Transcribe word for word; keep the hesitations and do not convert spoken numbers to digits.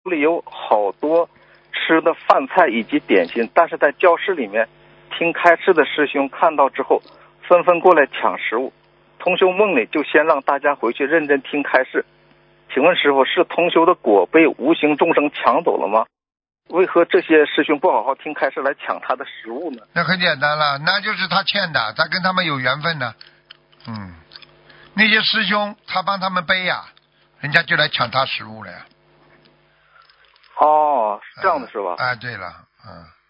里有好多吃的饭菜以及点心，但是在教室里面听开示的师兄看到之后，纷纷过来抢食物。同修梦里就先让大家回去认真听开示。请问师傅，是同修的果被无形众生抢走了吗？为何这些师兄不好好听开示来抢他的食物呢？ 那很简单了，那就是他欠的，他跟他们有缘分呢。嗯，那些师兄他帮他们背呀，人家就来抢他食物了呀。 哦，是这样的是吧？ 哎、啊，对了，嗯。